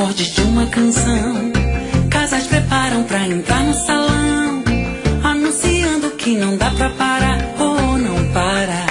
acordes de uma canção. Casais preparam pra entrar no salão, anunciando que não dá pra parar, ou não para.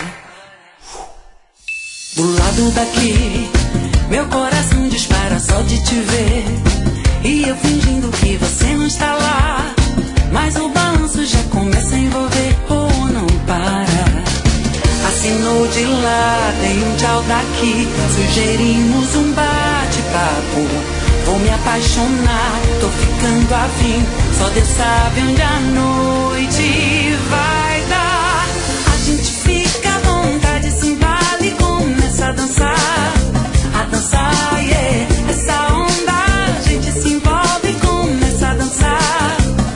Do lado daqui, meu coração dispara só de te ver, e eu fingindo que você não está lá, mas o balanço já começa a envolver, ou não para. Assinou de lá, dei um tchau daqui, sugerimos um bate-papo. Vou me apaixonar, tô ficando afim, só Deus sabe onde a noite vai dar. A gente fica à vontade, se embala e começa a dançar, yeah. Essa onda a gente se envolve e começa a dançar,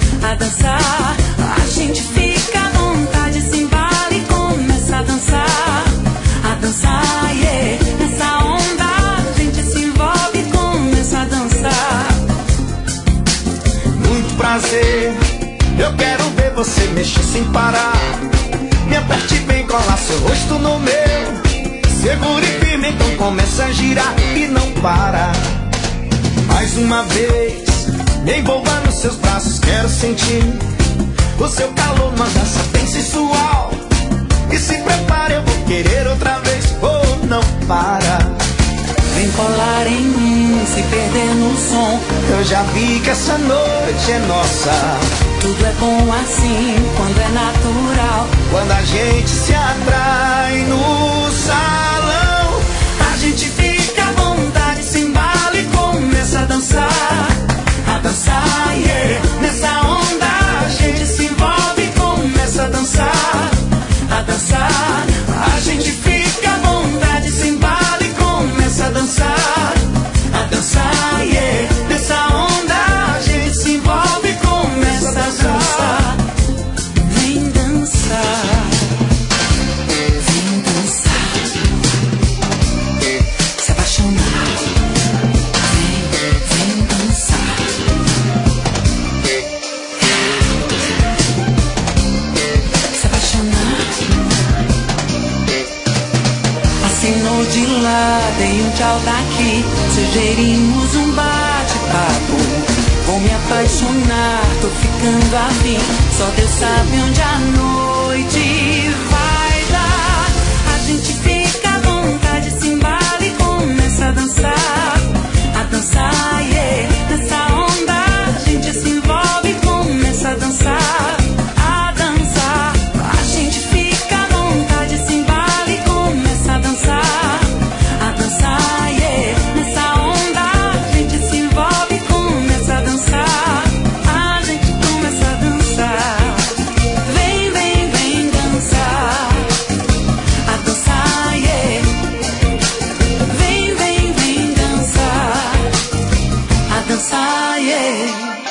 a gente fica à vontade, se embala e começa a dançar, yeah. Nessa onda a gente se envolve e começa a dançar. Muito prazer, eu quero ver você mexer sem parar. Me aperte bem, colar seu rosto no meu, segure firme, então começa a girar e não para. Mais uma vez, me envolva nos seus braços, quero sentir o seu calor numa dança bem sensual. E se prepare, eu vou querer outra vez, oh, não para. Vem colar em mim, se perder no som, eu já vi que essa noite é nossa. Tudo é bom assim, quando é natural, quando a gente se atrai no salão. A gente fica à vontade, se embala e começa a dançar, yeah. Nessa onda a gente se envolve e começa a dançar, a gente fica à vontade, se embala e começa a dançar, yeah. Nessa onda a gente se envolve e começa a dançar. Vem dançar, se apaixonar. Vem dançar, se apaixonar. Assinou de lá, dei um tchau daqui, sugerimos um bate-papo. Vou me apaixonar, tô ficando afim, só Deus sabe onde a noite vai dar. A gente fica à vontade, se embala e começa a dançar, yeah. Nessa onda a gente se envolve e começa a dançar, a gente fica à vontade, se embala e começa a dançar, yeah. Nessa onda a gente se envolve e começa a dançar, a gente começa a dançar. Vem dançar, yeah. Vem dançar, yeah.